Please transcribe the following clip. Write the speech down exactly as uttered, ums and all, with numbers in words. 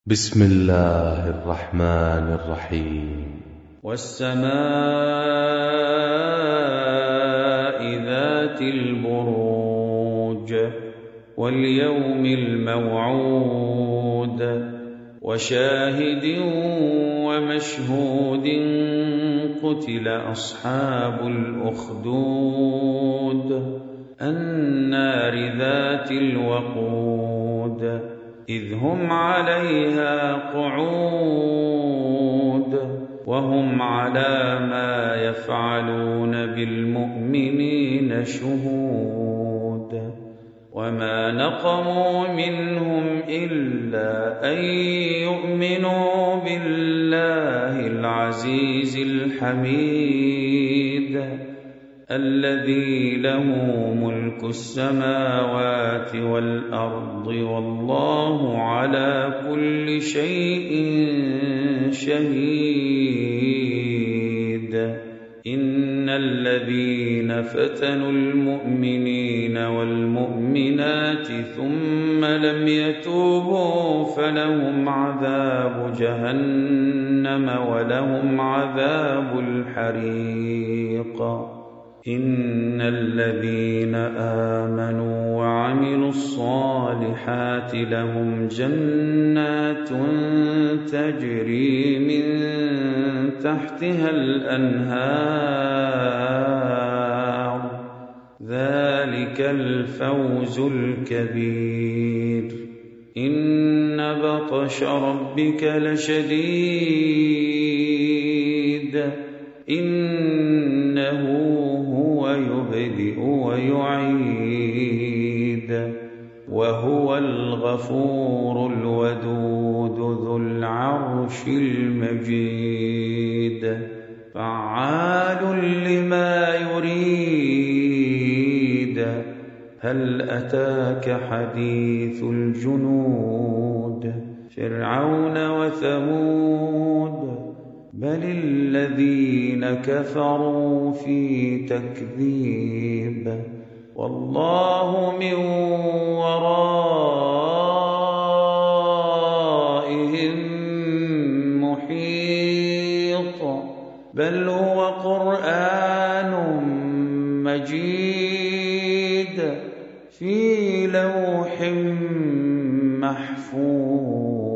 بسم الله الرحمن الرحيم. والسماء ذات البروج واليوم الموعود وشاهد ومشهود قتل أصحاب الأخدود النار ذات الوقود إذ هم عليها قعود وهم على ما يفعلون بالمؤمنين شهود وما نقموا منهم إلا أن يؤمنوا بالله العزيز الحميد الذي له ملك السماوات والأرض والله على كل شيء شهيد. إن الذين فتنوا المؤمنين والمؤمنات ثم لم يتوبوا فلهم عذاب جهنم ولهم عذاب الحريق. إن الذين آمنوا وعملوا الصالحات لهم جنات تجري من تحتها الأنهار ذلك الفوز الكبير. إن بطش ربك لشديد إنه هو يبدئ ويعيد وهو الغفور الودود ذو العرش المجيد فعال لما يريد. هل أتاك حديث الجنود فرعون وثمود بل الذين كفروا في تكذيب والله من ورائهم محيط بل هو قرآن مجيد في لوح محفوظ.